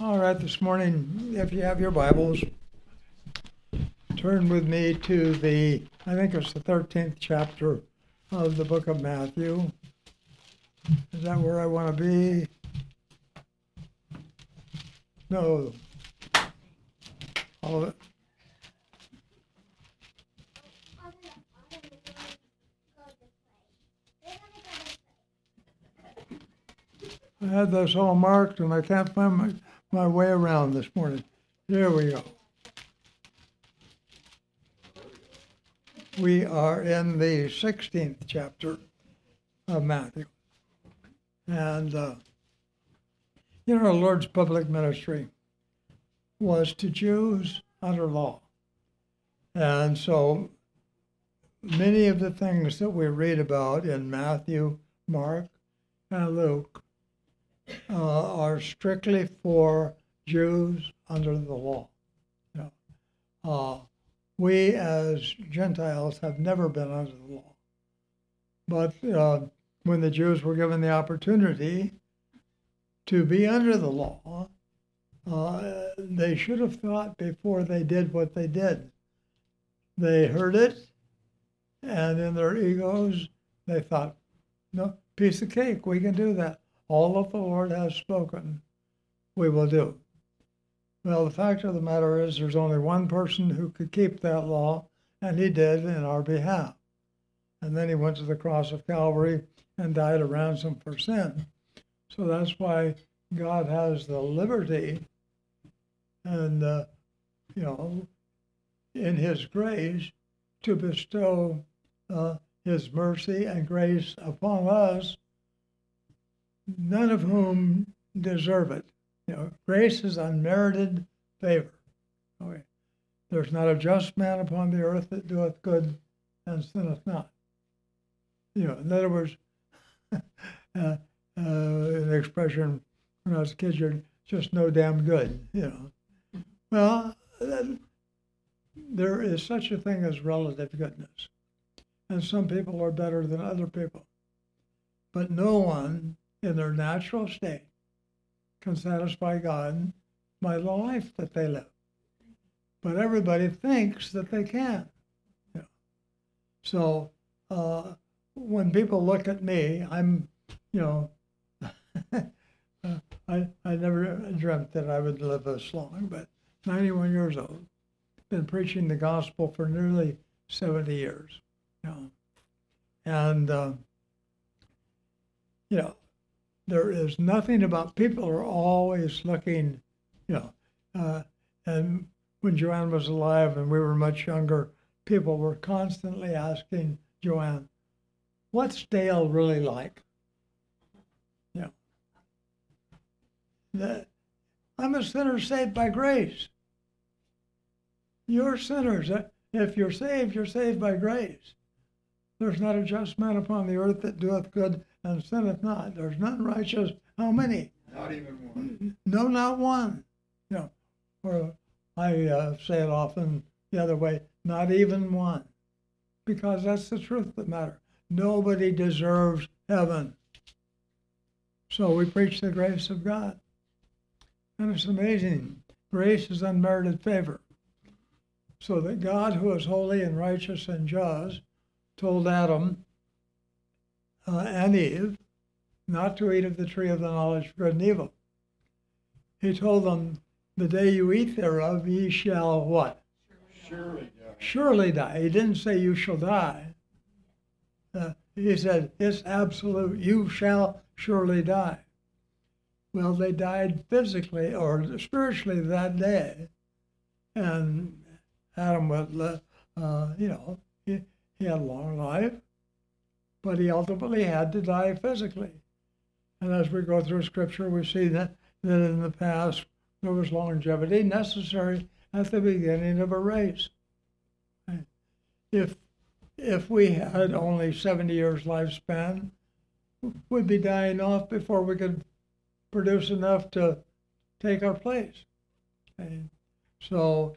All right, this morning, if you have your Bibles, turn with me to I think it's the 13th chapter of the book of Matthew. Is that where I want to be? No. All of it. I had this all marked and I can't find my way around this morning. There we go. We are in the 16th chapter of Matthew. And, our Lord's public ministry was to Jews under law. And so many of the things that we read about in Matthew, Mark, and Luke are strictly for Jews under the law. We as Gentiles have never been under the law. But when the Jews were given the opportunity to be under the law, they should have thought before they did what they did. They heard it, and in their egos, they thought, no, piece of cake, we can do that. All that the Lord has spoken, we will do. Well, the fact of the matter is there's only one person who could keep that law, and he did in our behalf. And then he went to the cross of Calvary and died a ransom for sin. So that's why God has the liberty and, in his grace to bestow his mercy and grace upon us, none of whom deserve it. Grace is unmerited favor. Okay. There's not a just man upon the earth that doeth good and sinneth not. In other words, an expression when I was a kid, you're just no damn good. Well, there is such a thing as relative goodness, and some people are better than other people, but no one in their natural state can satisfy God by the life that they live. But everybody thinks that they can. So when people look at me, I'm, I never dreamt that I would live this long, but 91 years old, been preaching the gospel for nearly 70 years. And, there is nothing about people are always looking, and when Joanne was alive and we were much younger, people were constantly asking Joanne, what's Dale really like? I'm a sinner saved by grace. You're sinners. If you're saved by grace. There's not a just man upon the earth that doeth good and sinneth not. There's none righteous. How many? Not even one. No, not one. Or I say it often the other way, not even one. Because that's the truth of the matter. Nobody deserves heaven. So we preach the grace of God. And it's amazing. Grace is unmerited favor. So that God, who is holy and righteous and just, told Adam and Eve not to eat of the tree of the knowledge of good and evil. He told them, the day you eat thereof, ye shall what? Surely die. Surely die. He didn't say you shall die. He said, it's absolute, you shall surely die. Well, they died physically or spiritually that day. And Adam was, he had a long life, but he ultimately had to die physically. And as we go through Scripture, we see that in the past, there was longevity necessary at the beginning of a race. If we had only 70 years lifespan, we'd be dying off before we could produce enough to take our place. And so,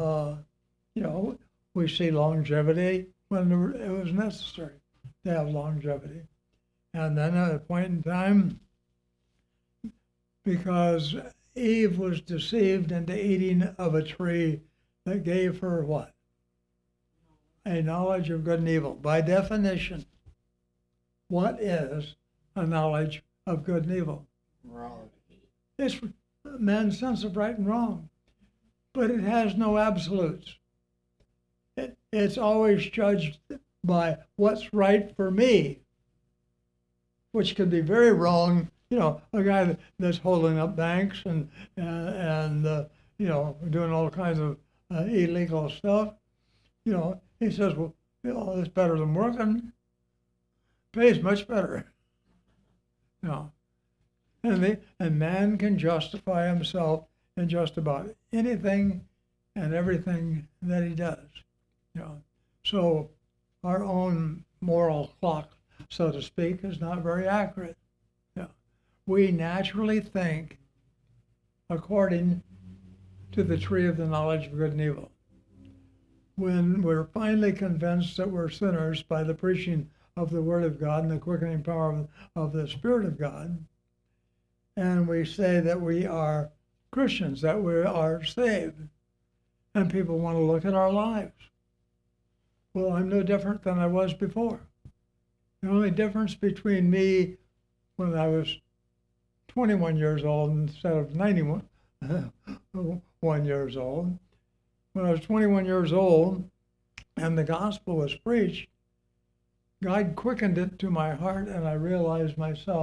we see longevity when it was necessary to have longevity. And then at a point in time, because Eve was deceived into eating of a tree that gave her what? A knowledge of good and evil. By definition, what is a knowledge of good and evil? Morality. It's man's sense of right and wrong, but it has no absolutes. It's always judged by what's right for me, which can be very wrong. You know, a guy that's holding up banks and you know, doing all kinds of illegal stuff. You know, he says, well, you know, it's better than working. Pays much better. You know, and man can justify himself in just about anything and everything that he does. You know, so our own moral clock, so to speak, is not very accurate. Yeah. We naturally think according to the tree of the knowledge of good and evil. When we're finally convinced that we're sinners by the preaching of the Word of God and the quickening power of the Spirit of God, and we say that we are Christians, that we are saved, and people want to look at our lives. Well, I'm no different than I was before. The only difference between me when I was 21 years old instead of 91 years old, when I was 21 years old and the gospel was preached, God quickened it to my heart, and I realized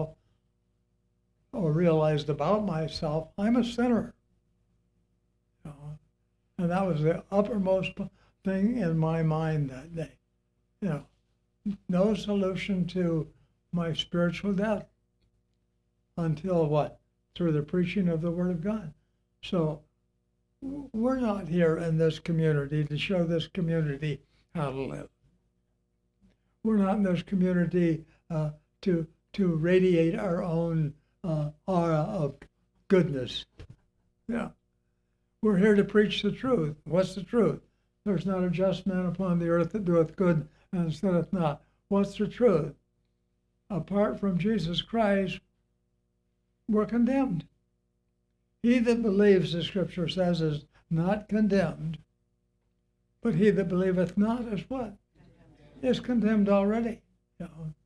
about myself, I'm a sinner. You know? And that was the uppermost thing in my mind that day. You know, no solution to my spiritual death until what? Through the preaching of the Word of God. So we're not here in this community to show this community how to live. We're not in this community to radiate our own aura of goodness. Yeah. We're here to preach the truth. What's the truth? There's not a just man upon the earth that doeth good and sinneth not. What's the truth? Apart from Jesus Christ, we're condemned. He that believes, the scripture says, is not condemned, but he that believeth not is what? Is condemned already. You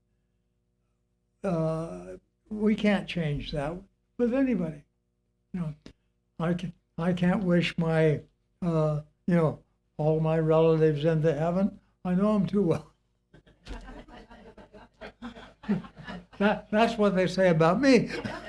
know, we can't change that with anybody. You know, I can't wish my, you know, all my relatives into heaven. I know them too well. That's what they say about me.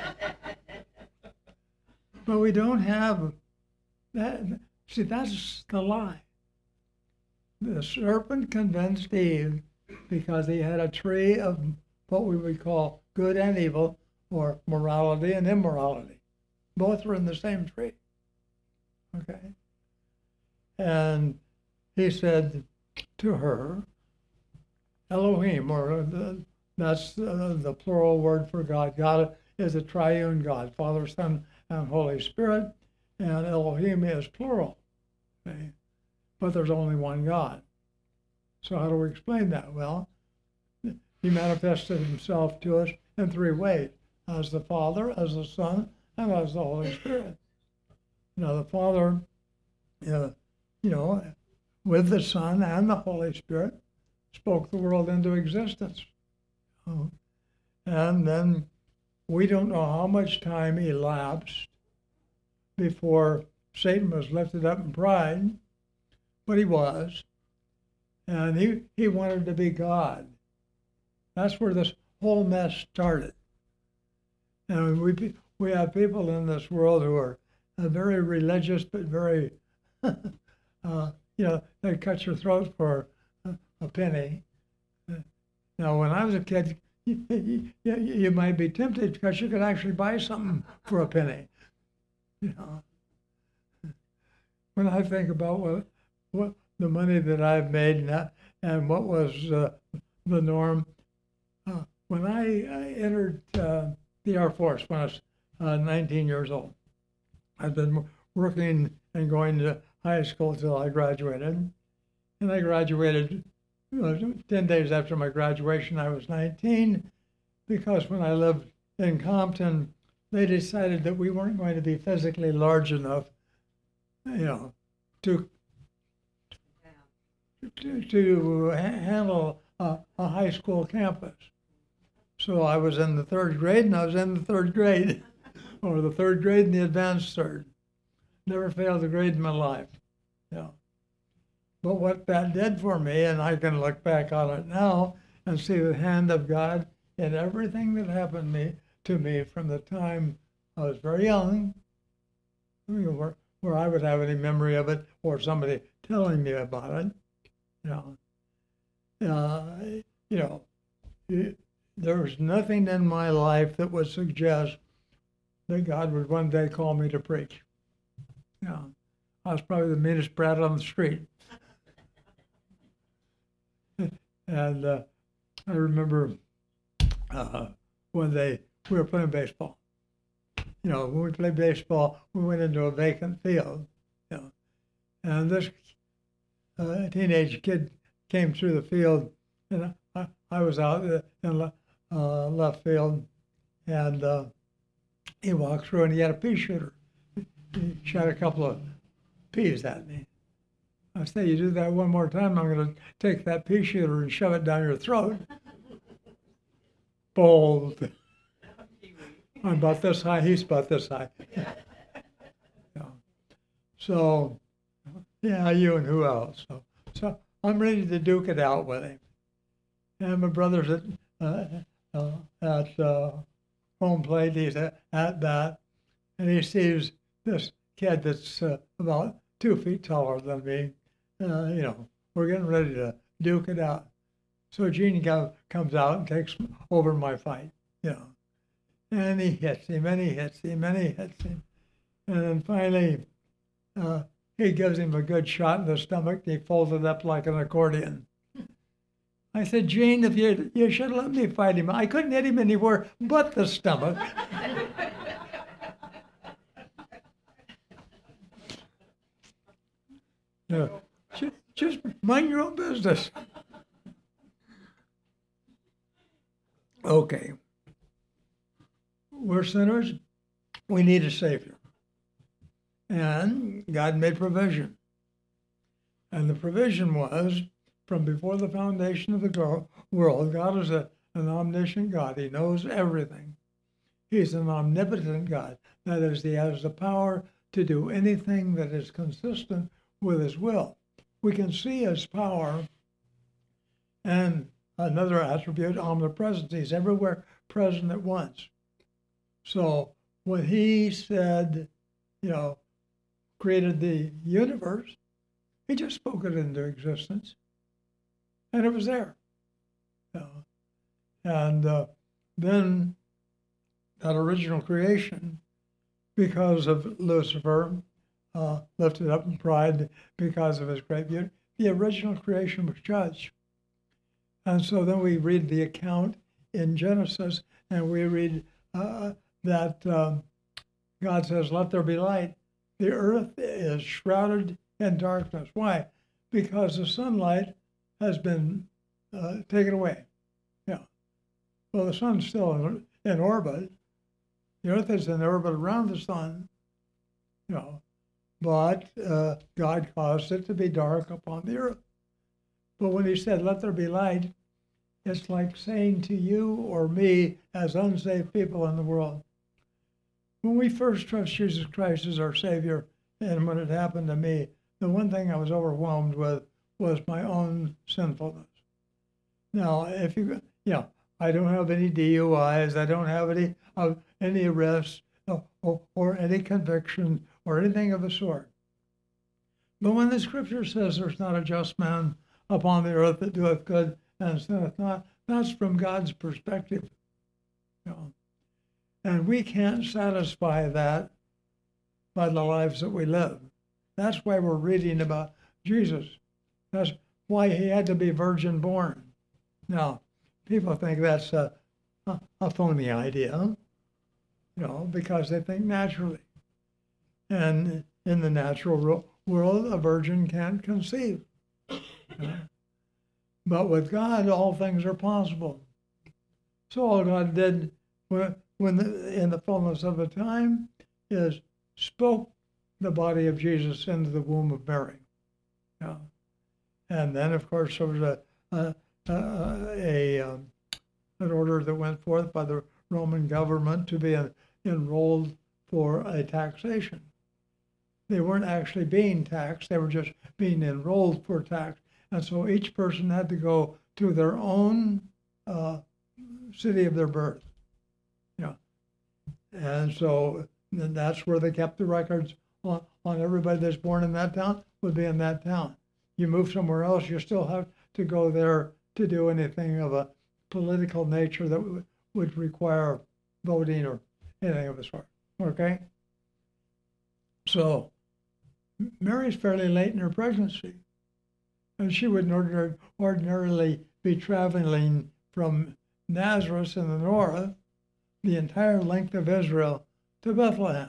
But we don't have that. See, that's the lie. The serpent convinced Eve because he had a tree of what we would call good and evil, or morality and immorality. Both were in the same tree. Okay? And he said to her, Elohim, or that's the plural word for God. God is a triune God, Father, Son, and Holy Spirit, and Elohim is plural. Okay? But there's only one God. So how do we explain that? Well, he manifested himself to us in three ways: as the Father, as the Son, and as the Holy Spirit. Now the Father, you know, with the Son and the Holy Spirit, spoke the world into existence. And then we don't know how much time elapsed before Satan was lifted up in pride, but he was. And he wanted to be God. That's where this whole mess started. And we have people in this world who are very religious, but very, you know, they cut your throat for a penny. Now, when I was a kid, you might be tempted because you could actually buy something for a penny. You know, when I think about what the money that I've made and what was the norm, when I entered the Air Force when I was 19 years old, I'd been working and going to high school till I graduated, and I graduated 10 days after my graduation. I was 19, because when I lived in Compton, they decided that we weren't going to be physically large enough, to handle a high school campus. So I was in the third grade, and I was in the third grade, or the third grade and the advanced third. Never failed a grade in my life. But what that did for me, and I can look back on it now and see the hand of God in everything that happened to me from the time I was very young, where I would have any memory of it or somebody telling me about it. There was nothing in my life that would suggest that God would one day call me to preach. I was probably the meanest brat on the street. And I remember when we were playing baseball. When we played baseball, we went into a vacant field. And this teenage kid came through the field, and I was out in left field, and he walked through and he had a pea shooter. He shot a couple of peas at me. I said, you do that one more time, I'm going to take that pea shooter and shove it down your throat. Bold. I'm about this high, he's about this high. So, you and who else? So I'm ready to duke it out with him. And my brother's at home plate, he's at bat, and he sees this kid that's about 2 feet taller than me. We're getting ready to duke it out. So Gene comes out and takes over my fight, and he hits him, and he hits him, and he hits him. And then finally, he gives him a good shot in the stomach. He folds it up like an accordion. I said, Gene, if you should let me fight him. I couldn't hit him anywhere but the stomach. Just mind your own business. Okay. We're sinners. We need a Savior. And God made provision. And the provision was, from before the foundation of the world, God is an omniscient God. He knows everything. He's an omnipotent God. That is, he has the power to do anything that is consistent with his will. We can see his power. And another attribute, omnipresence. He's everywhere present at once. So when he said, created the universe, he just spoke it into existence. And it was there. And then that original creation, because of Lucifer, lifted up in pride because of his great beauty, the original creation was judged. And so then we read the account in Genesis, and we read that God says, let there be light. The earth is shrouded in darkness. Why? Because the sunlight has been taken away. Well, the sun's still in orbit. The earth is in orbit around the sun, but God caused it to be dark upon the earth. But when he said, let there be light, it's like saying to you or me as unsaved people in the world, when we first trust Jesus Christ as our Savior, and when it happened to me, the one thing I was overwhelmed with was my own sinfulness. Now, I don't have any DUIs, I don't have any arrests or any conviction or anything of the sort. But when the scripture says there's not a just man upon the earth that doeth good and sinneth not, that's from God's perspective. And we can't satisfy that by the lives that we live. That's why we're reading about Jesus. That's why he had to be virgin born. Now, people think that's a phony idea, because they think naturally. And in the natural world, a virgin can't conceive. But with God, all things are possible. So all God did in the fullness of the time, is spoke the body of Jesus into the womb of Mary. Yeah. And then, of course, there was an order that went forth by the Roman government to be enrolled for a taxation. They weren't actually being taxed, they were just being enrolled for tax. And so each person had to go to their own city of their birth. Yeah. And so that's where they kept the records on everybody that's born in that town would be in that town. You move somewhere else, you still have to go there to do anything of a political nature that would require voting or anything of the sort. Okay? So Mary's fairly late in her pregnancy, and she would ordinarily be traveling from Nazareth in the north, the entire length of Israel, to Bethlehem.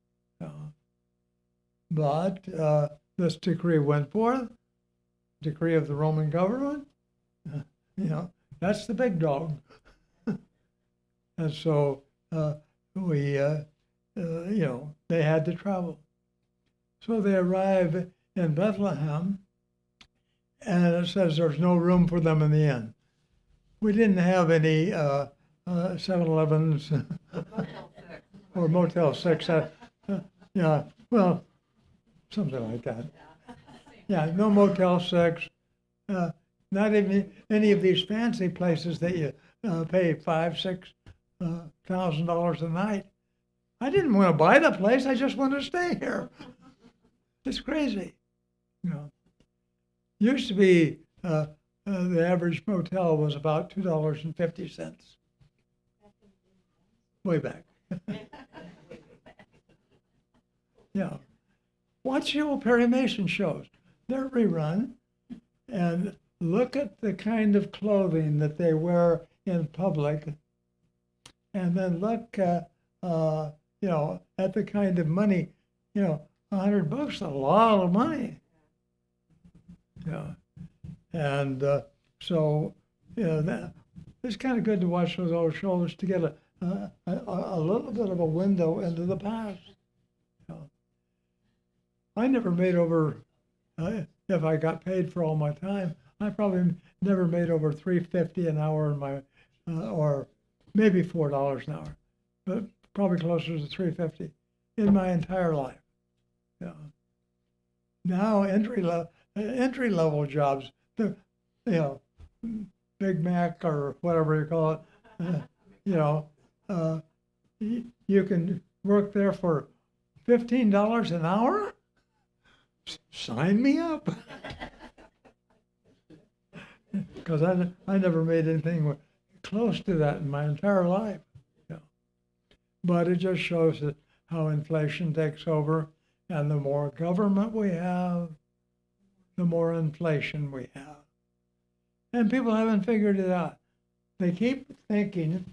But this decree went forth, decree of the Roman government. That's the big dog. And so they had to travel. So they arrive in Bethlehem, and it says there's no room for them in the inn. We didn't have any 7-Elevens or Motel 6. Yeah, well, something like that. Yeah, no Motel 6. Not even any of these fancy places that you pay $5,000-$6,000 a night. I didn't want to buy the place. I just wanted to stay here. It's crazy. Used to be the average motel was about $2.50. Way back. Yeah. Watch the old Perry Mason shows. They're rerun. And look at the kind of clothing that they wear in public. And then look, at the kind of money, $100 is a lot of money. Yeah. And so, it's kind of good to watch those old shows to get a little bit of a window into the past. I never made over, if I got paid for all my time, I probably never made over $3.50 an hour in my, or maybe $4 an hour, but probably closer to $3.50 in my entire life. Yeah. Now entry level jobs, Big Mac or whatever you call it, you can work there for $15 an hour. Sign me up. Because I never made anything close to that in my entire life. Yeah. But it just shows that how inflation takes over, and the more government we have, the more inflation we have. And people haven't figured it out. They keep thinking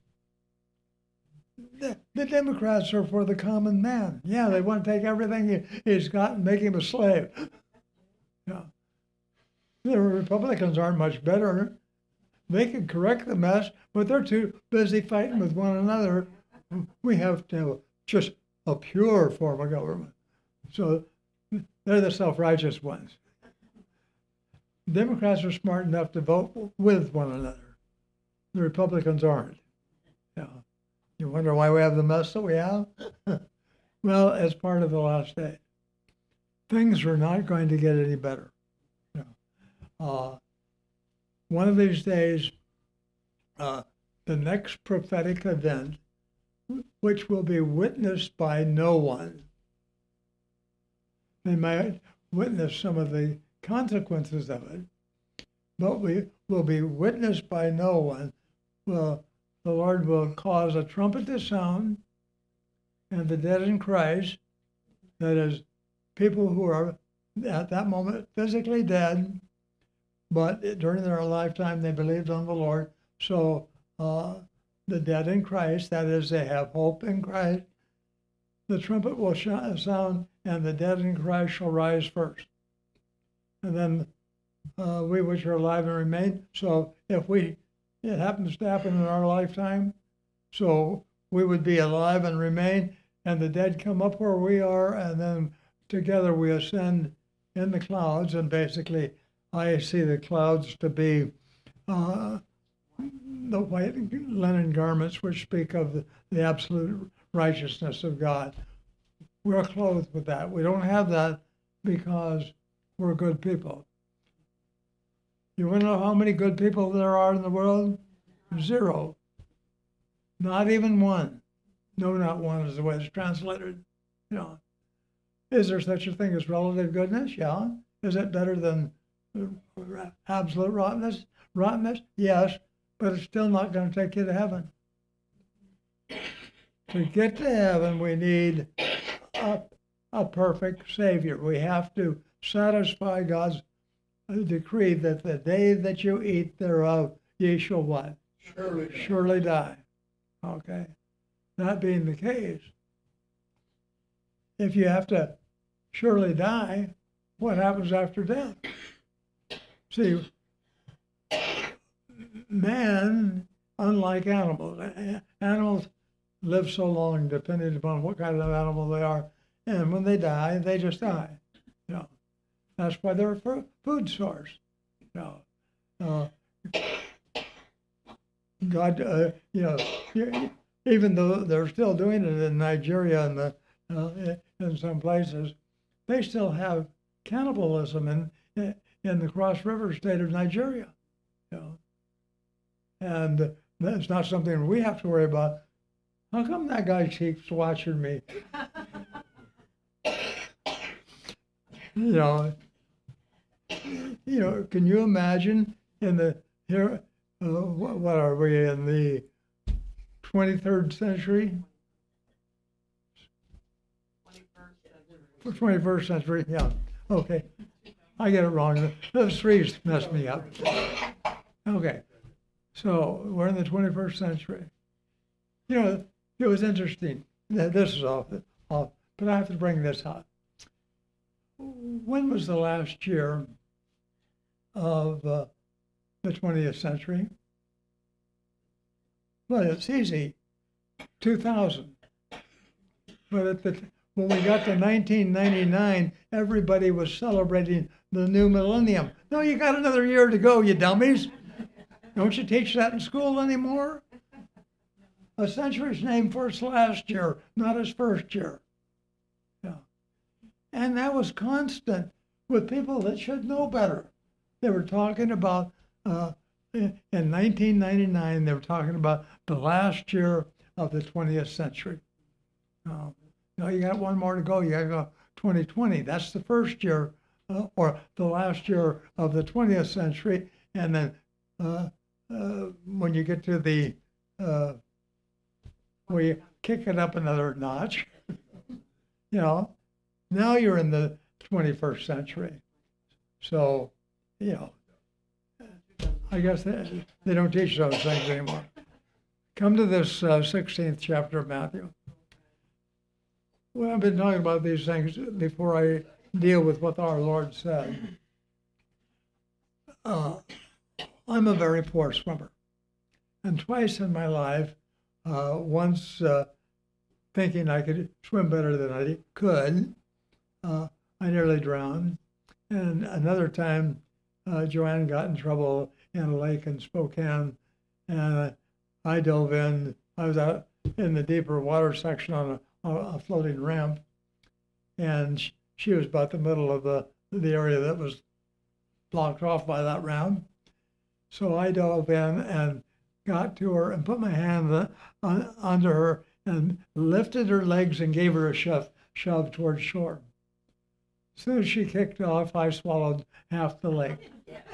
the Democrats are for the common man. Yeah, they want to take everything he's got and make him a slave. Yeah. The Republicans aren't much better. They can correct the mess, but they're too busy fighting with one another. We have to have just a pure form of government. So they're the self-righteous ones. Democrats are smart enough to vote with one another. The Republicans aren't. Yeah. You wonder why we have the mess that we have? Well, as part of the last day. Things are not going to get any better. One of these days, the next prophetic event, which will be witnessed by no one, they might witness some of the consequences of it, but we will be witnessed by no one. Well, the Lord will cause a trumpet to sound, and the dead in Christ, that is, people who are at that moment physically dead, but during their lifetime they believed on the Lord. So the dead in Christ, that is, they have hope in Christ, the trumpet will sound, and the dead in Christ shall rise first. And then we which are alive and remain. So if it happens to happen in our lifetime, so we would be alive and remain, and the dead come up where we are, and then together we ascend in the clouds. And basically, I see the clouds to be the white linen garments which speak of the absolute righteousness of God. We're clothed with that. We don't have that because we're good people. You want to know how many good people there are in the world? 0. Not even one. No, not one is the way it's translated. You know, is there such a thing as relative goodness? Yeah. Is it better than absolute rottenness? Rottenness? Yes, but it's still not going to take you to heaven. To get to heaven, we need a perfect Savior. We have to satisfy God's decree that the day that you eat thereof, ye shall what? Surely die. Okay. That being the case, if you have to surely die, what happens after death? See, man, unlike animals live so long depending upon what kind of animal they are, and when they die, they just die. You know, that's why they're a food source. You know, God, even though they're still doing it in Nigeria and in some places, they still have cannibalism in the Cross River state of Nigeria. You know, and that's not something we have to worry about. How come that guy keeps watching me? You know, can you imagine in the here? What are we in the 23rd century? 21st century, yeah. Okay, I get it wrong. Those threes messed me up. Okay, so we're in the 21st century. You know, it was interesting. This is off, but I have to bring this up. When was the last year of the 20th century? Well, it's easy, 2000. But when we got to 1999, everybody was celebrating the new millennium. No, you got another year to go, you dummies. Don't you teach that in school anymore? A century's named for its last year, not its first year. Yeah. And that was constant with people that should know better. They were talking about, in 1999, they were talking about the last year of the 20th century. No, you got one more to go. You got to go 2020. That's the first year, or the last year of the 20th century. And then when you get to the, where you kick it up another notch, you know, now you're in the 21st century. So, you know, I guess they don't teach those things anymore. Come to this 16th chapter of Matthew. Well, I've been talking about these things before I deal with what our Lord said. I'm a very poor swimmer. And twice in my life, once thinking I could swim better than I could, I nearly drowned. And another time, Joanne got in trouble in a lake in Spokane, and I dove in. I was out in the deeper water section on a floating ramp, and she was about the middle of the area that was blocked off by that ramp. So I dove in and got to her and put my hand under her and lifted her legs and gave her a shove towards shore. As soon as she kicked off, I swallowed half the lake.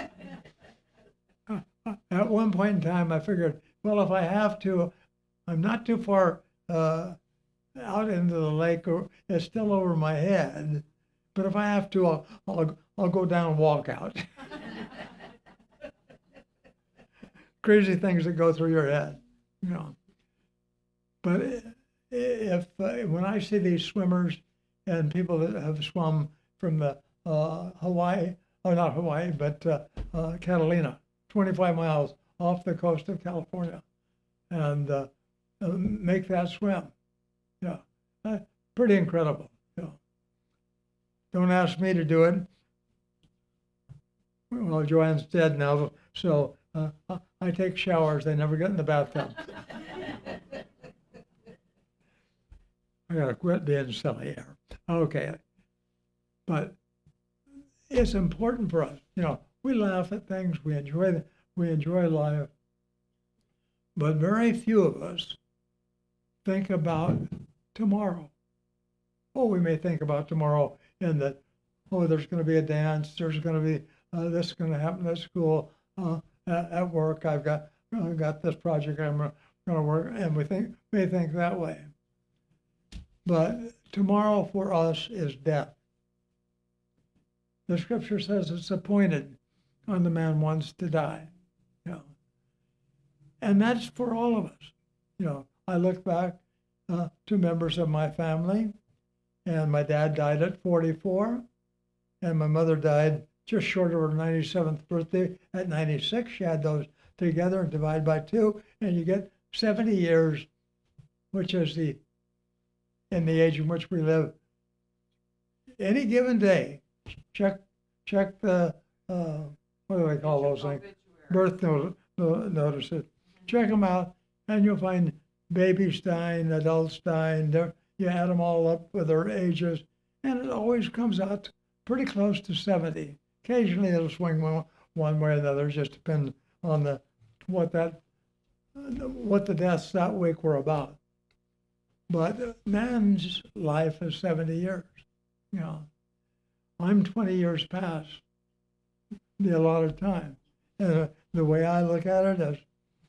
At one point in time, I figured, well, if I have to, I'm not too far out into the lake, or it's still over my head. But if I have to, I'll go down and walk out. Crazy things that go through your head, you know. But if when I see these swimmers and people that have swum from the Hawaii, or not Hawaii, but Catalina, 25 miles off the coast of California, and make that swim. Yeah, pretty incredible. Yeah. Don't ask me to do it. Well, Joanne's dead now, so I take showers. I never get in the bathtub. I gotta quit being silly here. Okay, but it's important for us. We laugh at things. We enjoy life, but very few of us think about tomorrow. Oh, we may think about tomorrow in that, there's going to be a dance. There's going to be this is going to happen at school, at work. I've got this project I'm going to work, and we may think that way. But tomorrow for us is death. The scripture says it's appointed on the man wants to die. And that's for all of us. I look back to members of my family, and my dad died at 44, and my mother died just short of her 97th birthday at 96. She had those together and divide by 2, and you get 70 years, which is in the age in which we live. Any given day, check the what do they call those things? Birth notices. Check them out, and you'll find babies dying, adults dying. You add them all up with their ages, and it always comes out pretty close to 70. Occasionally it'll swing one way or another. It just depends on what the deaths that week were about. But man's life is 70 years. I'm 20 years past the allotted time. And the way I look at it is,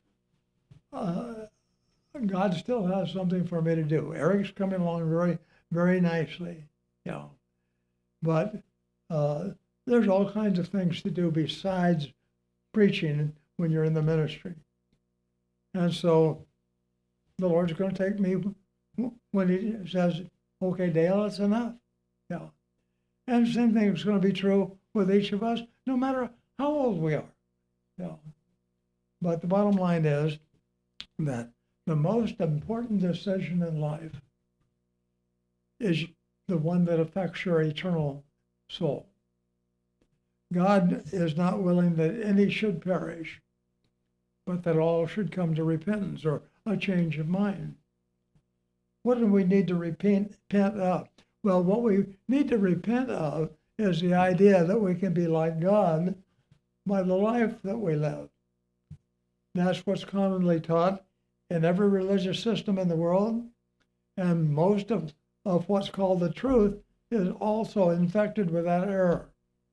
God still has something for me to do. Eric's coming along very, very nicely, But there's all kinds of things to do besides preaching when you're in the ministry. And so the Lord's going to take me when he says, okay, Dale, it's enough. And the same thing is going to be true with each of us, no matter how old we are. But the bottom line is that the most important decision in life is the one that affects your eternal soul. God is not willing that any should perish, but that all should come to repentance or a change of mind. What do we need to repent of? Well, what we need to repent of is the idea that we can be like God by the life that we live. That's what's commonly taught in every religious system in the world, and most of what's called the truth is also infected with that error.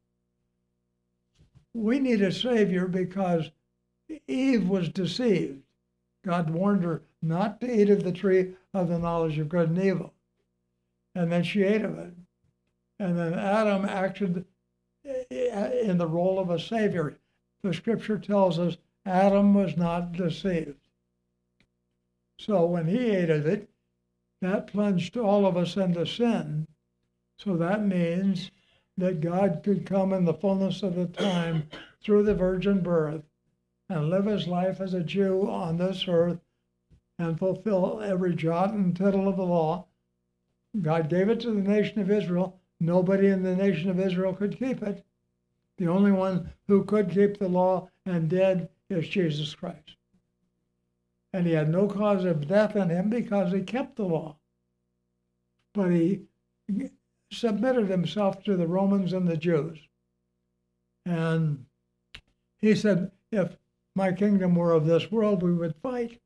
We need a Savior because Eve was deceived. God warned her not to eat of the tree of the knowledge of good and evil. And then she ate of it. And then Adam acted in the role of a Savior. The scripture tells us Adam was not deceived. So when he ate of it, that plunged all of us into sin. So that means that God could come in the fullness of the time through the virgin birth and live his life as a Jew on this earth and fulfill every jot and tittle of the law. God gave it to the nation of Israel. Nobody in the nation of Israel could keep it. The only one who could keep the law and did is Jesus Christ. And he had no cause of death in him because he kept the law. But he submitted himself to the Romans and the Jews. And he said, if my kingdom were of this world, we would fight.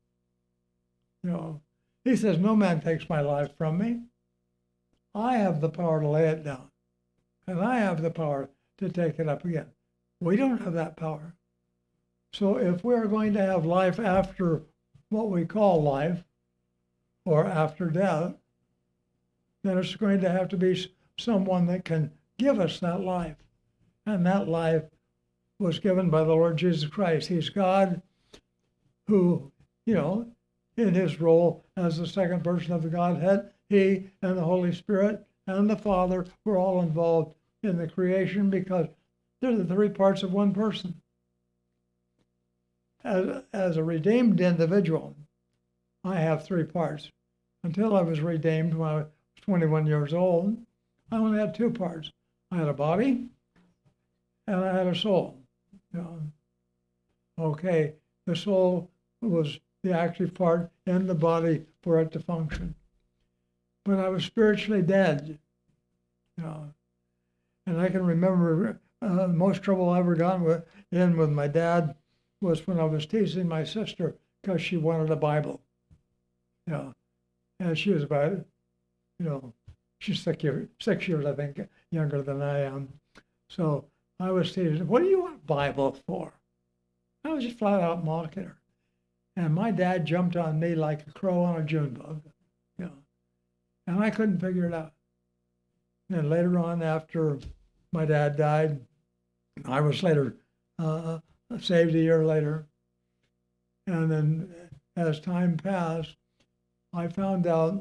He says, no man takes my life from me. I have the power to lay it down, and I have the power to take it up again. We don't have that power. So if we're going to have life after what we call life, or after death, then it's going to have to be someone that can give us that life. And that life was given by the Lord Jesus Christ. He's God who, in his role as the second person of the Godhead, he and the Holy Spirit and the Father were all involved in the creation because they're the three parts of one person. As a redeemed individual, I have three parts. Until I was redeemed when I was 21 years old, I only had two parts. I had a body and I had a soul. You know, okay, the soul was the active part in the body for it to function. But I was spiritually dead. You know, and I can remember the most trouble I ever got in with my dad was when I was teasing my sister because she wanted a Bible. You know, and she was about, you know, she's 6 years, I think, younger than I am. So I was teasing, what do you want a Bible for? I was just flat out mocking her. And my dad jumped on me like a crow on a June bug, you know, and I couldn't figure it out. And later on, after my dad died, I was later saved a year later. And then as time passed, I found out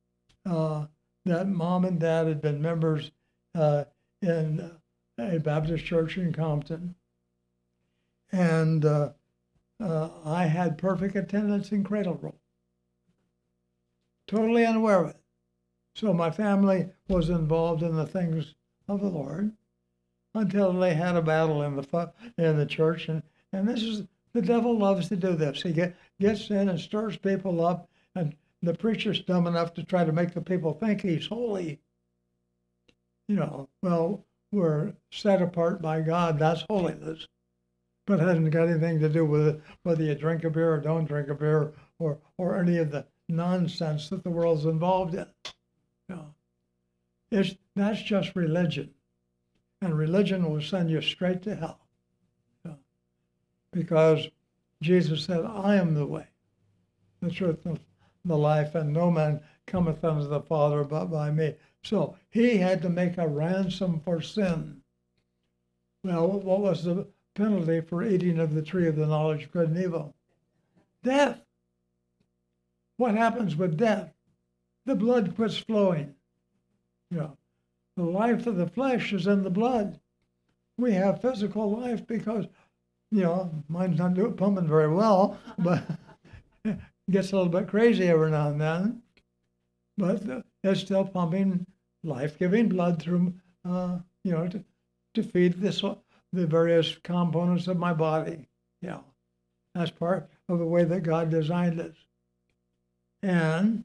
that Mom and Dad had been members in a Baptist church in Compton. And I had perfect attendance in cradle roll. Totally unaware of it. So my family was involved in the things of the Lord until they had a battle in the church. And this is, the devil loves to do this. He gets in and stirs people up, and the preacher's dumb enough to try to make the people think he's holy. You know, well, we're set apart by God. That's holiness. But it hasn't got anything to do with whether you drink a beer or don't drink a beer or any of the nonsense that the world's involved in. You know, that's just religion. And religion will send you straight to hell. You know, because Jesus said, I am the way, the truth, and the life, and no man cometh unto the Father but by me. So he had to make a ransom for sin. Well, what was the penalty for eating of the tree of the knowledge of good and evil? Death. What happens with death? The blood quits flowing. You know, the life of the flesh is in the blood. We have physical life because, you know, mine's not pumping very well, but it gets a little bit crazy every now and then. But it's still pumping life-giving blood through, you know, to feed the various components of my body. You know, that's part of the way that God designed us. And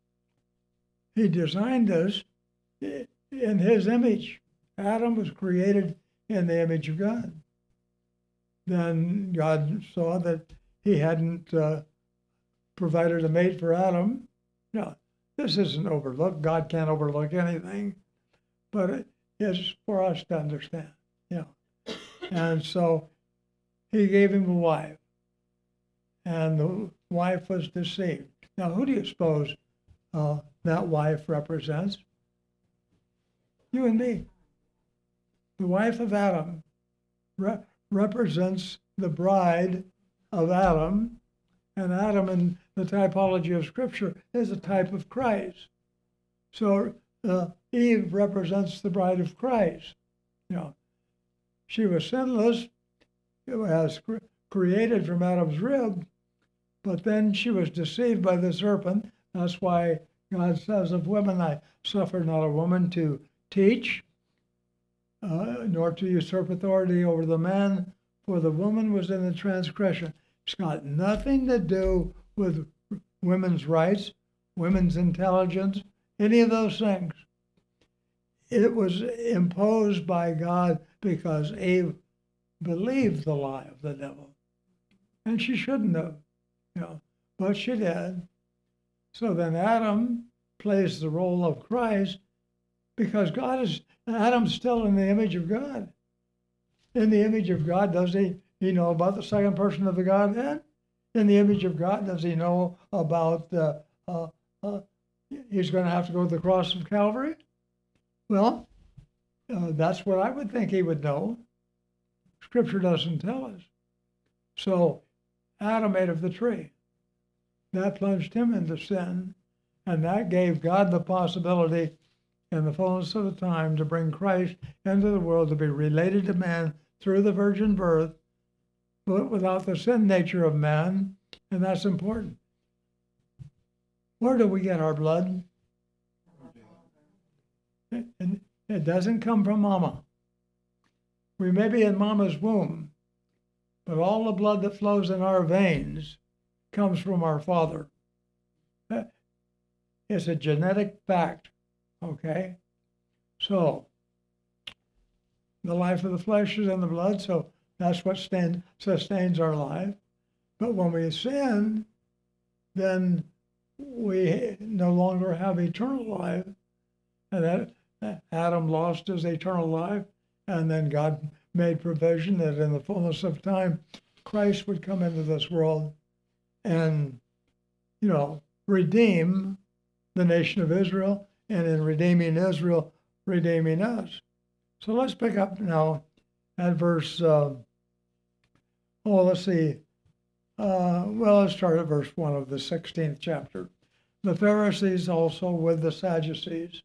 he designed us in his image. Adam was created in the image of God. Then God saw that he hadn't provided a mate for Adam. No, this isn't overlooked. God can't overlook anything, but it is for us to understand. Yeah. And so he gave him a wife, and the wife was deceived. Now, who do you suppose that wife represents? You and me. The wife of Adam represents the bride of Adam, and Adam in the typology of Scripture is a type of Christ. So Eve represents the bride of Christ. You know, she was sinless, as created from Adam's rib, but then she was deceived by the serpent. That's why God says of women, I suffer not a woman to teach, nor to usurp authority over the man, for the woman was in the transgression. It's got nothing to do with women's rights, women's intelligence, any of those things. It was imposed by God because Eve believed the lie of the devil. And she shouldn't have, you know, but she did. So then Adam plays the role of Christ because Adam's still in the image of God. In the image of God, does he know about the second person of the Godhead? In the image of God, does he know about he's going to have to go to the cross of Calvary? Well, that's what I would think he would know. Scripture doesn't tell us. So Adam ate of the tree. That plunged him into sin, and that gave God the possibility in the fullness of the time to bring Christ into the world to be related to man through the virgin birth, but without the sin nature of man, and that's important. Where do we get our blood? It doesn't come from mama. We may be in mama's womb, but all the blood that flows in our veins comes from our father. It's a genetic fact, okay? So, the life of the flesh is in the blood, so that's what sustains our life. But when we sin, then we no longer have eternal life. And that Adam lost his eternal life, and then God made provision that in the fullness of time, Christ would come into this world and, redeem the nation of Israel, and in redeeming Israel, redeeming us. So let's pick up now at verse, let's see. Let's start at verse 1 of the 16th chapter. The Pharisees also with the Sadducees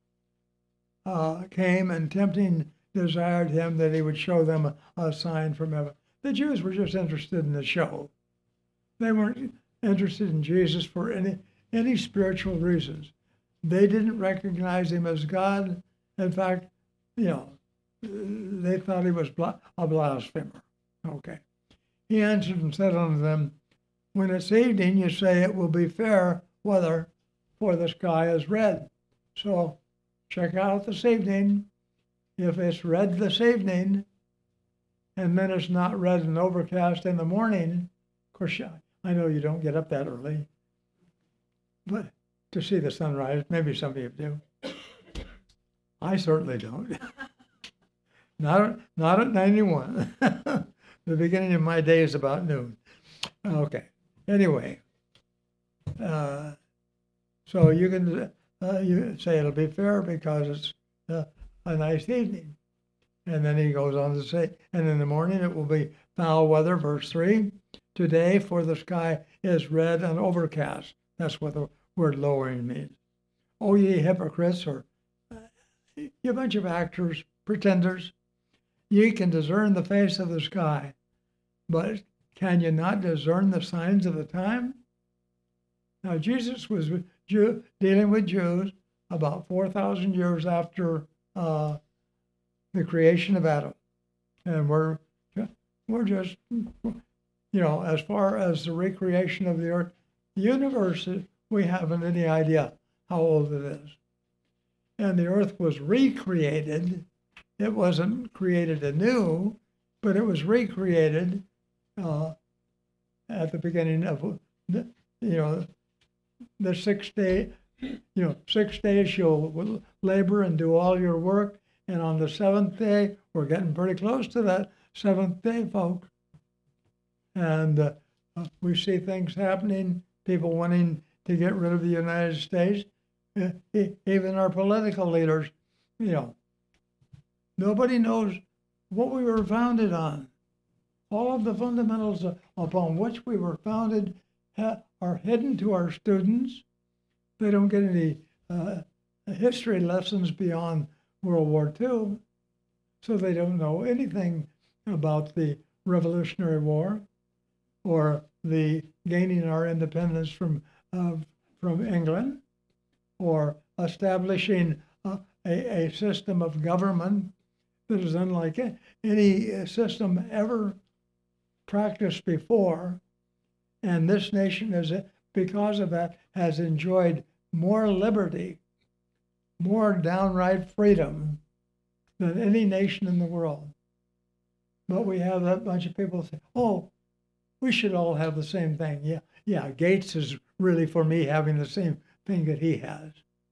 came and tempting desired him that he would show them a sign from heaven. The Jews were just interested in the show. They weren't interested in Jesus for any spiritual reasons. They didn't recognize him as God. In fact, they thought he was a blasphemer. Okay. He answered and said unto them, when it's evening, you say it will be fair weather, for the sky is red. So check out this evening. If it's red this evening, and then it's not red and overcast in the morning, of course, I know you don't get up that early, but to see the sunrise, maybe some of you do. I certainly don't. Not at 91. The beginning of my day is about noon. Okay. Anyway, so you can you say it'll be fair because it's a nice evening. And then he goes on to say, and in the morning it will be foul weather, verse 3. Today, for the sky is red and overcast. That's what the word lowering means. O ye hypocrites, or you bunch of actors, pretenders, ye can discern the face of the sky, but can you not discern the signs of the time? Now, Jesus was dealing with Jews about 4,000 years after the creation of Adam. And we're just, as far as the recreation of the earth, the universe, we haven't any idea how old it is. And the earth was recreated. It wasn't created anew, but it was recreated at the beginning of the 6 day. 6 days you'll labor and do all your work, and on the seventh day, we're getting pretty close to that seventh day, folks. And we see things happening, people wanting to get rid of the United States, even our political leaders. Nobody knows what we were founded on. All of the fundamentals upon which we were founded are hidden to our students. They don't get any history lessons beyond World War II, so they don't know anything about the Revolutionary War or the gaining our independence from England, or establishing a system of government that is unlike any system ever practiced before. And this nation, because of that, has enjoyed more liberty, more downright freedom than any nation in the world. But we have that bunch of people say, oh, we should all have the same thing. Yeah, Gates is really for me having the same thing that he has.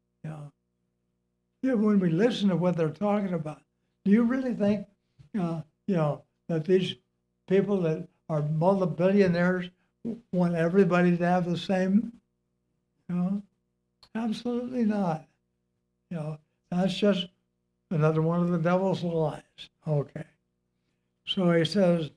When we listen to what they're talking about, do you really think, that these people that are multi-billionaires want everybody to have the same? Absolutely not. That's just another one of the devil's lies. Okay. So he says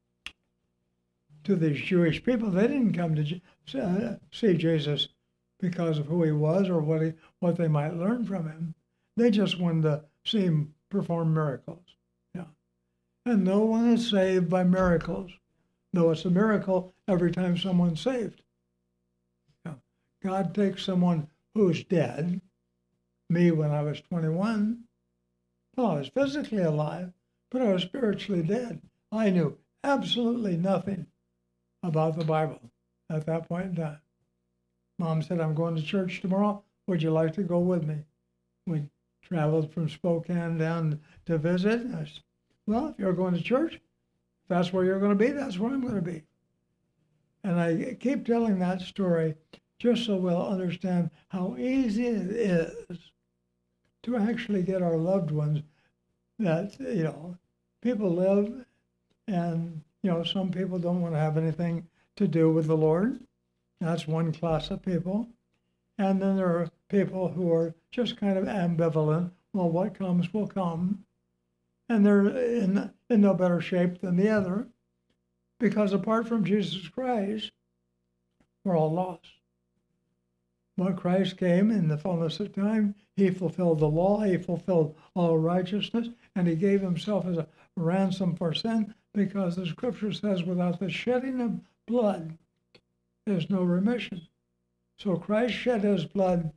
to these Jewish people, they didn't come to see Jesus because of who he was or what they might learn from him. They just wanted to see him perform miracles. And no one is saved by miracles, though it's a miracle every time someone's saved. God takes someone who's dead, me when I was 21. Well, I was physically alive, but I was spiritually dead. I knew absolutely nothing about the Bible at that point in time. Mom said, I'm going to church tomorrow. Would you like to go with me? We traveled from Spokane down to visit. I said, well, if you're going to church, if that's where you're going to be, that's where I'm going to be. And I keep telling that story just so we'll understand how easy it is to actually get our loved ones that, people live and, some people don't want to have anything to do with the Lord. That's one class of people. And then there are people who are just kind of ambivalent. Well, what comes will come. And they're in no better shape than the other, because apart from Jesus Christ, we're all lost. But Christ came in the fullness of time. He fulfilled the law. He fulfilled all righteousness. And he gave himself as a ransom for sin, because the scripture says without the shedding of blood, there's no remission. So Christ shed his blood,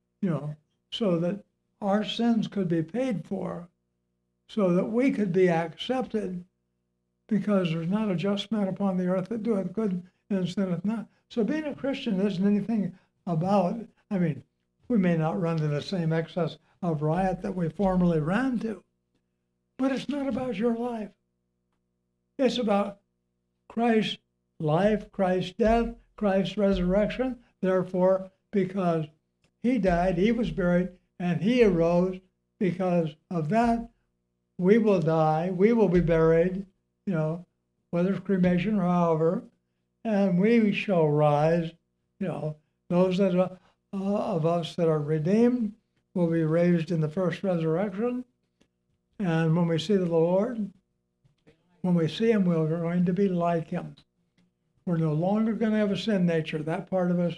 so that our sins could be paid for, so that we could be accepted, because there's not a just man upon the earth that doeth good and sinneth not. So being a Christian isn't anything about, we may not run to the same excess of riot that we formerly ran to, but it's not about your life. It's about Christ's life, Christ's death, Christ's resurrection. Therefore, because he died, he was buried, and he arose, because of that, we will die, we will be buried, whether it's cremation or however, and we shall rise. Those that of us that are redeemed will be raised in the first resurrection. And when we see the Lord, when we see him, we're going to be like him. We're no longer going to have a sin nature. That part of us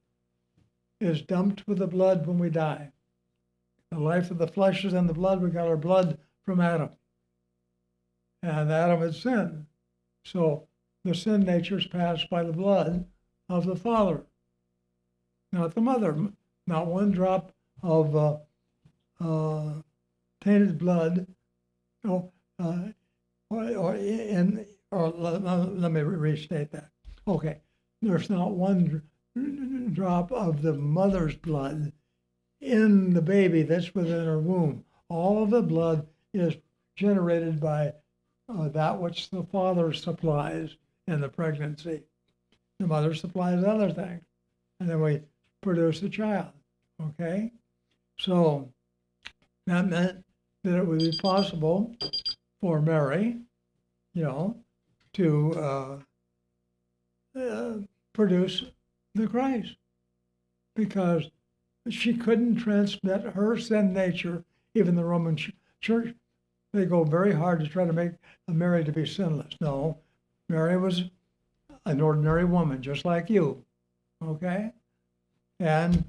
is dumped with the blood when we die. The life of the flesh is in the blood. We got our blood from Adam. And Adam had sinned. So the sin nature is passed by the blood of the father, not the mother. Not one drop of tainted blood. Let me restate that. Okay, there's not one drop of the mother's blood in the baby that's within her womb. All of the blood is generated by that which the father supplies in the pregnancy. The mother supplies other things, and then we produce a child. Okay, so that meant that it would be possible for Mary, to produce the Christ, because she couldn't transmit her sin nature. Even the Roman Church, they go very hard to try to make Mary to be sinless. No, Mary was an ordinary woman, just like you, okay? And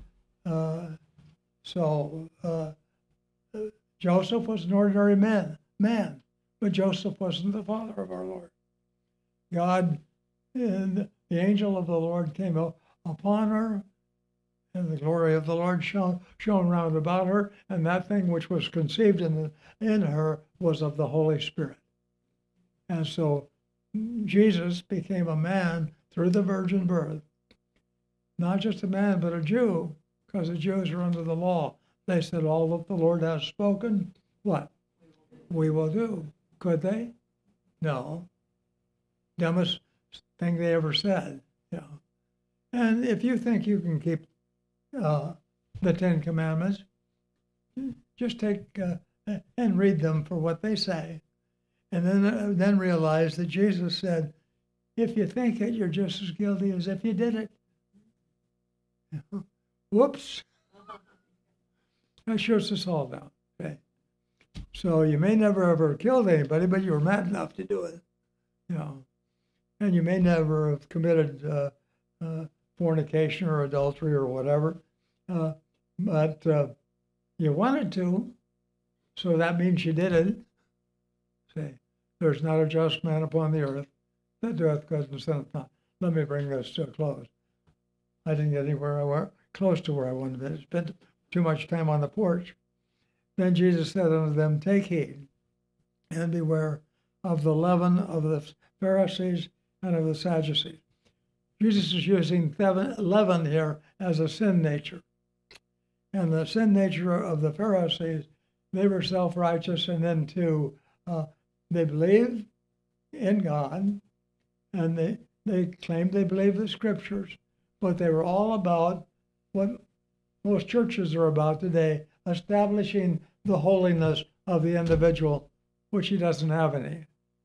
Joseph was an ordinary man, but Joseph wasn't the father of our Lord. God, and the angel of the Lord came upon her, and the glory of the Lord shone round about her, and that thing which was conceived in her was of the Holy Spirit. And so Jesus became a man through the virgin birth. Not just a man, but a Jew, because the Jews are under the law. They said, all that the Lord has spoken, what? We will do. Could they? No. Dumbest thing they ever said. And if you think you can keep the Ten Commandments, just take and read them for what they say. And then realize that Jesus said, if you think it, you're just as guilty as if you did it. Whoops. That shuts us all down. Okay. So you may never ever have killed anybody, but you were mad enough to do it. And you may never have committed fornication or adultery or whatever, but you wanted to, so that means you did it. Say, there's not a just man upon the earth that doeth good and sinneth not. Let me bring this to a close. I didn't get anywhere I were close to where I wanted to be. Spent too much time on the porch. Then Jesus said unto them, Take heed and beware of the leaven of the Pharisees and of the Sadducees. Jesus is using leaven here as a sin nature. And the sin nature of the Pharisees, they were self-righteous, and then they believed in God, and they claimed they believed the scriptures, but they were all about what most churches are about today, establishing the holiness of the individual, which he doesn't have any.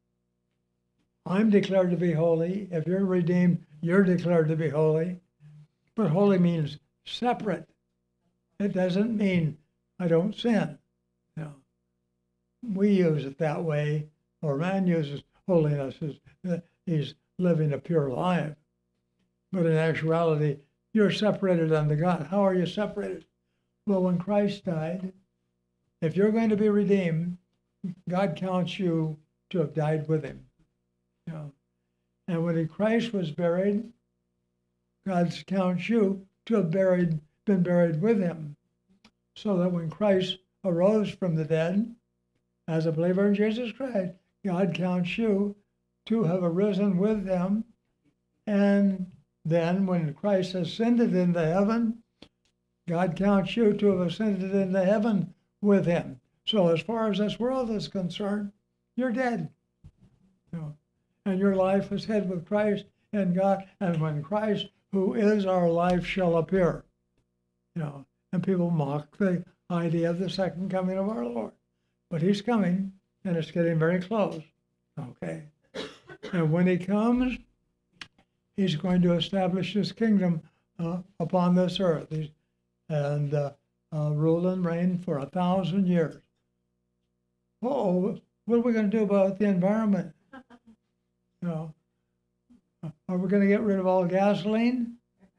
I'm declared to be holy. If you're redeemed, you're declared to be holy. But holy means separate. It doesn't mean I don't sin. No. We use it that way, or man uses holiness as he's living a pure life. But in actuality, you're separated unto God. How are you separated? Well, when Christ died, if you're going to be redeemed, God counts you to have died with him. You know? And when Christ was buried, God counts you to have been buried with him. So that when Christ arose from the dead, as a believer in Jesus Christ, God counts you to have arisen with him. And then when Christ ascended into heaven, God counts you to have ascended into heaven with him. So as far as this world is concerned, you're dead. You know, and your life is hid with Christ and God. And when Christ, who is our life, shall appear, you know, and people mock the idea of the second coming of our Lord. But he's coming, and it's getting very close. Okay. And when he comes, he's going to establish his kingdom upon this earth. And rule and reign for 1,000 years. What are we going to do about the environment? You know, are we going to get rid of all gasoline?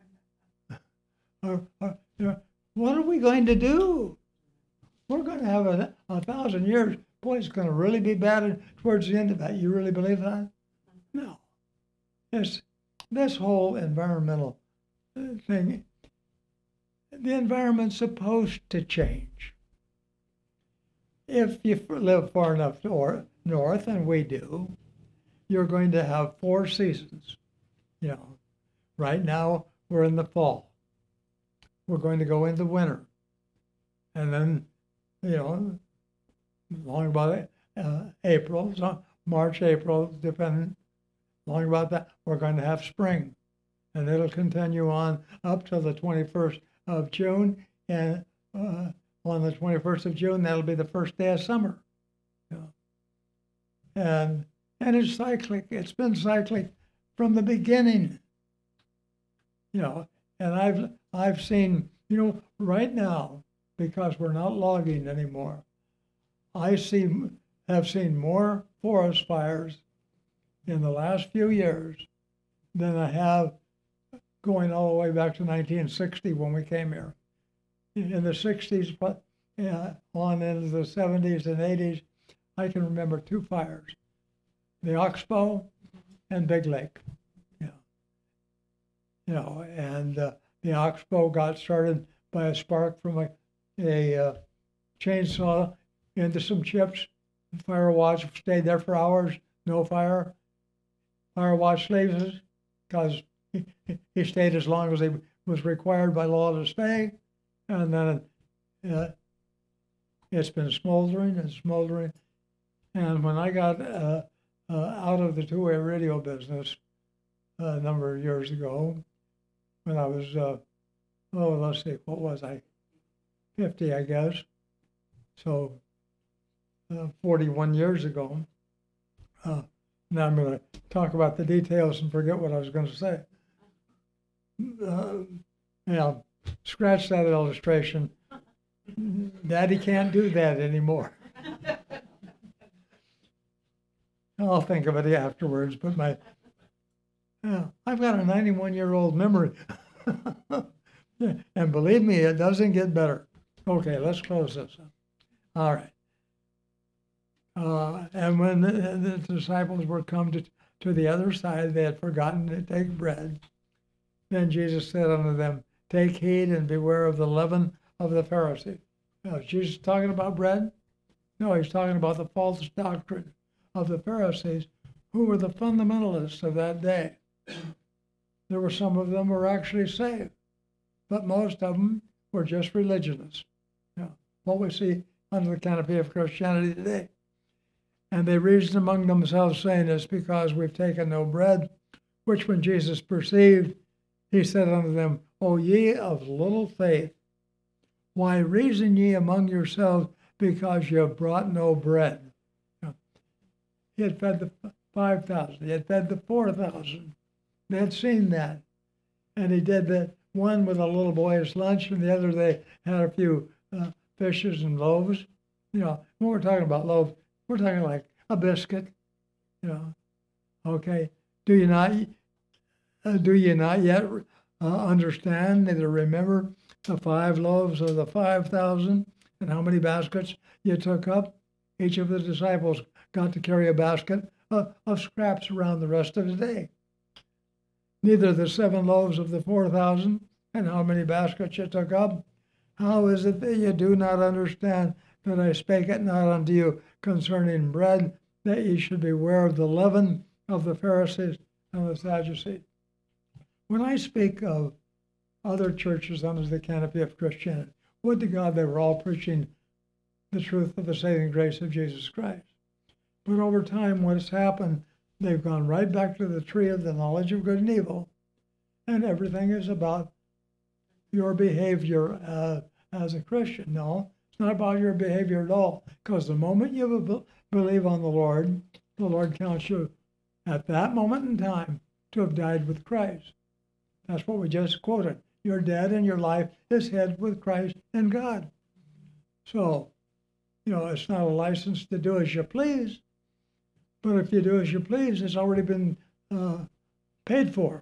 You know, what are we going to do? We're going to have 1,000 years. Boy, it's going to really be bad towards the end of that. You really believe that? No. This whole environmental thing, the environment's supposed to change. If you live far enough north, and we do, you're going to have 4 seasons. You know, right now we're in the fall. We're going to go into winter. And then, you know, long about April, so March, April, depending, long about that, we're going to have spring. And it'll continue on up till the 21st of June. And on the 21st of June, that'll be the first day of summer. You know. And it's cyclic. It's been cyclic from the beginning. You know, and I've seen, you know, right now, because we're not logging anymore, have seen more forest fires in the last few years than I have going all the way back to 1960 when we came here. In the 60s, on into the 70s and 80s, I can remember 2 fires, the Oxbow and Big Lake. You know, and the Oxbow got started by a spark from a chainsaw into some chips. Fire watch stayed there for hours, no fire. Fire watch leaves us because he stayed as long as he was required by law to stay. And then it's been smoldering and smoldering. And when I got out of the two-way radio business a number of years ago, when I was, let's see, what was I? 50, I guess. So 41 years ago. Now I'm going to talk about the details and forget what I was going to say. Yeah, scratch that illustration. Daddy can't do that anymore. I'll think of it afterwards, but I've got a 91-year-old memory. And believe me, it doesn't get better. Okay, let's close this up. All right. And when the disciples were come to the other side, they had forgotten to take bread. Then Jesus said unto them, Take heed and beware of the leaven of the Pharisees. Now, is Jesus talking about bread? No, he's talking about the false doctrine of the Pharisees, who were the fundamentalists of that day. There were some of them who were actually saved, but most of them were just religionists. What we see under the canopy of Christianity today. And they reasoned among themselves, saying, It's because we've taken no bread, which when Jesus perceived, he said unto them, O ye of little faith, why reason ye among yourselves because you have brought no bread? He had fed the 5,000. He had fed the 4,000. They had seen that. And he did that one with a little boy's lunch, and the other they had a few fishes and loaves. When we're talking about loaves, we're talking like a biscuit. Okay. Do you not yet understand, neither remember the 5 loaves of the 5,000 and how many baskets you took up? Each of the disciples got to carry a basket of scraps around the rest of the day. Neither the 7 loaves of the 4,000 and how many baskets you took up. How is it that you do not understand that I spake it not unto you concerning bread, that ye should beware of the leaven of the Pharisees and the Sadducees? When I speak of other churches under the canopy of Christianity, would to God they were all preaching the truth of the saving grace of Jesus Christ. But over time, what's happened, they've gone right back to the tree of the knowledge of good and evil, and everything is about your behavior as a Christian. No, it's not about your behavior at all, because the moment you believe on the Lord counts you at that moment in time to have died with Christ. That's what we just quoted. You're dead and your life is hid with Christ in God. So, it's not a license to do as you please, but if you do as you please, it's already been paid for,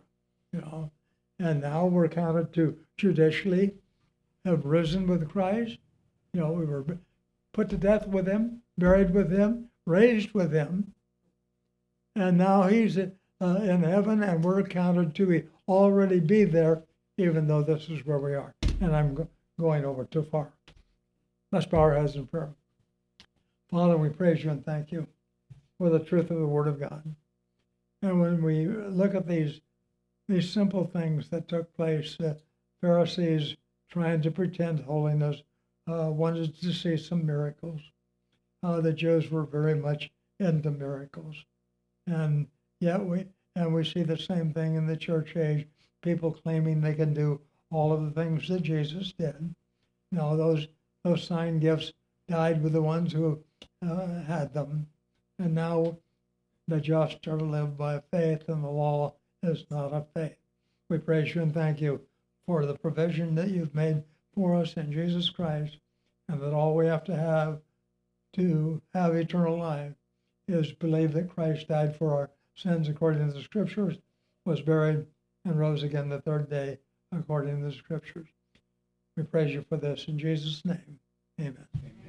And now we're counted to judicially have risen with Christ. We were put to death with him, buried with him, raised with him. And now he's in heaven, and we're counted to already be there, even though this is where we are. And I'm going over too far. Let's bow our heads in prayer. Father, we praise you and thank you for the truth of the Word of God. And when we look at these simple things that took place, the Pharisees trying to pretend holiness, wanted to see some miracles. The Jews were very much into miracles. And yet we see the same thing in the church age, people claiming they can do all of the things that Jesus did. No, those sign gifts died with the ones who had them. And now the just are to live by faith, and the law is not of faith. We praise you and thank you for the provision that you've made for us in Jesus Christ, and that all we have to have eternal life is believe that Christ died for our sins according to the Scriptures, was buried, and rose again the 3rd day according to the Scriptures. We praise you for this in Jesus' name. Amen.